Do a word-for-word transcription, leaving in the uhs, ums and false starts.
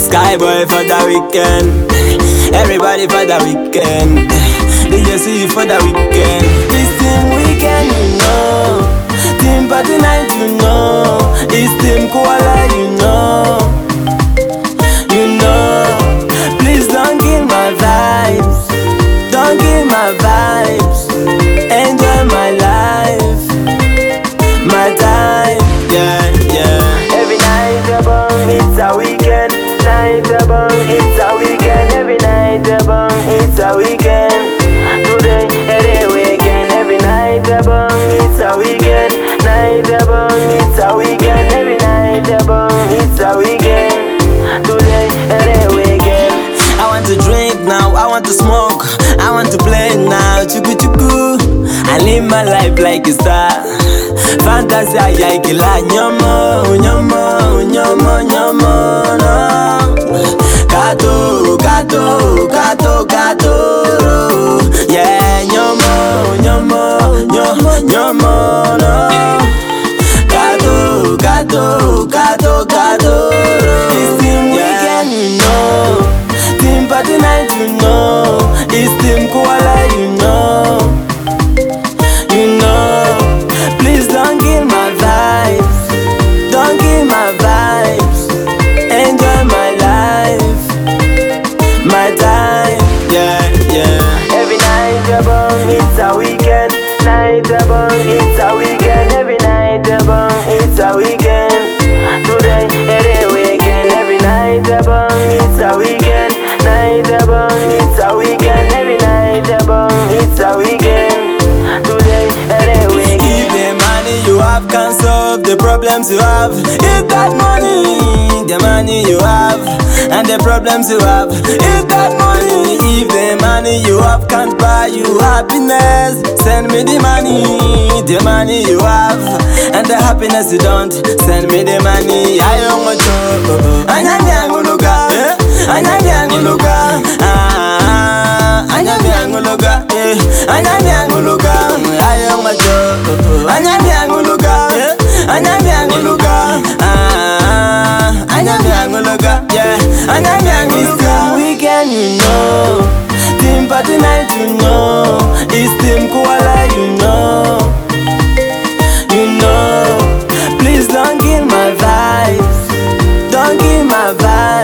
Skyboy for the weekend. Everybody for the weekend. D J C for the weekend. This team weekend, you know. Team party night, you know. It's team koala, you know. You know. Please don't kill my vibes. Don't kill my vibes. Enjoy my life, my time. Yeah, yeah. Every night above, it's a weekend. Night above, it's a weekend. Every night above, it's a weekend. Today, every weekend. Every night above, it's a weekend. Night above, it's a weekend. Every night above, it's a weekend. Today, every weekend. I want to drink now, I want to smoke, I want to play now, chuku chuku. I live my life like a star. Fantasy, I kila nyomo, nyomo, nyomo, nyomo, no. Kato, kato, kato, kato, yeah, nyomo, nyomo, nyomo, nyomo, no. Kato, kato, kato, kato. It's team weekend, you know. Team party night, you know. It's team koala, you know. You know. Please don't kill my vibes. Don't kill my vibes. Enjoy my life, my time. Yeah, yeah. Every night above, it's a weekend. Night above, it's a weekend. Every night above, it's a weekend. Today, every weekend. Every night above, it's a weekend. Night above, it's a weekend. Every night above, it's a weekend. Today, every weekend. If the money you have can solve the problems you have, if that money, the money you have, and the problems you have, if that money, if the money you have can't buy you happiness, send me the money, the money you have, and the happiness you don't, send me the money. I don't want to. Anyanguluga, anyanguluga, ah, anyanguluga, anyanguluga. I don't want to. Anyanguluga, anyanguluga, ah, anyanguluga, yeah, anyanguluga. Weekend, you know. Team party night, you know. It's team koala, you know. You know. Please don't kill my vibes. Don't kill my vibes.